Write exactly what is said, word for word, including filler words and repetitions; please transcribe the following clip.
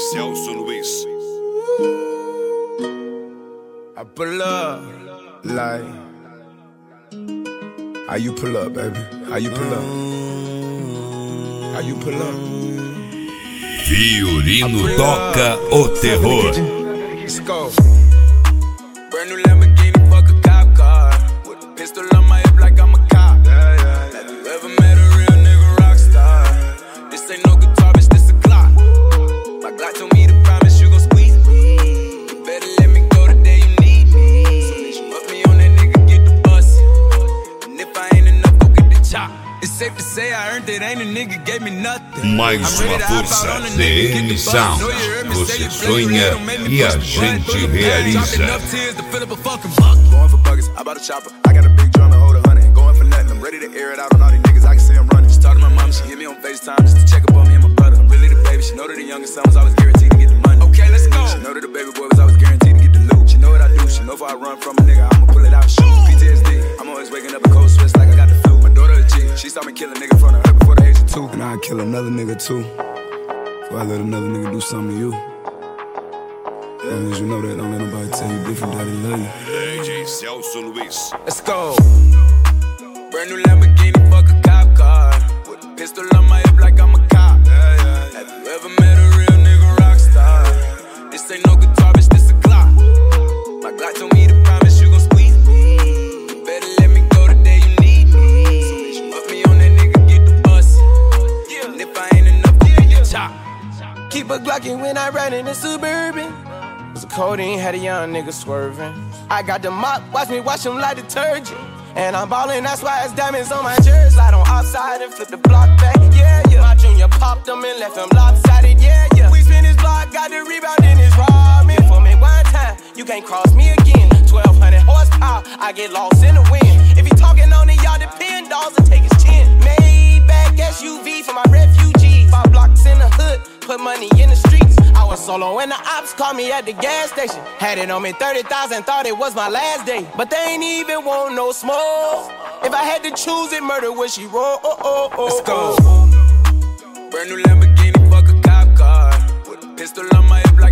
Celso Luis. I pull up like how you pull up, baby? How you pull up? How you pull up? Fiorino toca o terror. Let's go. Brand new Lamborghini, fuck a cop car. With a pistol on my hip like I'm a cop. Yeah, yeah, yeah. Have you ever met a real nigga rock star? This ain't no guitar, bitch, this a Glock. My Glock told me to promise you gon' squeeze me. You better let me go the day you need me. So bitch, you put me on that nigga, get the bus. And if I ain't enough, go get the chop. It's safe to say I earned it, ain't a nigga gave me nothing. Mais uma força D N Sound. Você sonha e a gente realiza. Going for buggers, I bought a chopper. I got a big drum to hold a hundred. Going for nothing, I'm ready to air it out on all these niggas. I can see I'm running. She talked to my mom, she hit me on FaceTime just to check up on me and my brother. I'm really the baby. She know that the youngest son was always guaranteed to get the money. Okay, let's go. She know that the baby boy was always guaranteed to get the loot. She know what I do. She know if I run from a nigga, I'ma pull it out, shoot. P T S D. I'm always waking up in cold sweats like I got the flu. My daughter a G. She saw me kill a nigga in front of her before the age of two. And I'd kill another nigga too before I let another nigga do something to you. As long as you know that, don't let nobody tell you different, daddy love you. D J Celso Luis. Let's go. Brand new Lamborghini, fuck a cop car. With a pistol on my hip like I'm a cop. Yeah, yeah, yeah. Have you ever met a real nigga rock star? This ain't no guitar, bitch, this a Glock. My Glock told me to promise you gon' squeeze me. You better let me go the day you need me. So bitch, you put me on that nigga, get the bus. Yeah. And if I ain't enough, go get the chop. Keep a Glockin' when I ride in the Suburban. Cause the codeine had a young nigga swerving. I got the mop, watch me wash him like detergent. And I'm ballin', that's why it's diamonds on my jersey. Slide on outside and flip the block back, yeah, yeah. My junior popped him and left him lopsided, yeah, yeah. We spin his block, got the rebound in his ramen. For me one time, you can't cross me again. twelve hundred horsepower, I get lost in the wind. If he talking on it, y'all depend, dogs will take his chin. Maybach S U V for my refugees. Five blocks in the hood, put money in the streets. I was solo when the ops called me at the gas station. Had it on me thirty thousand, thought it was my last day. But they ain't even want no smoke. If I had to choose it, murder would she roll? Oh, oh, oh, Let's go. Oh. Brand new Lamborghini, fuck a cop car. With a pistol on my hip like